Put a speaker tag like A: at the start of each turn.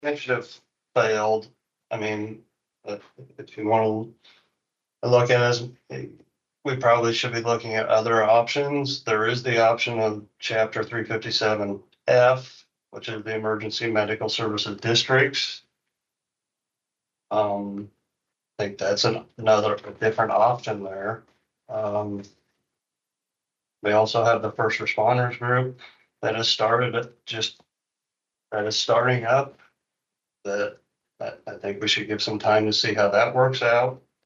A: initiative failed. I mean, if you want to look at it, we probably should be looking at other options. There is the option of chapter 357F, which is the emergency medical services districts. I think that's another different option there. We also have the first responders group that has started that is starting up. That I think we should give some time to see how that works out.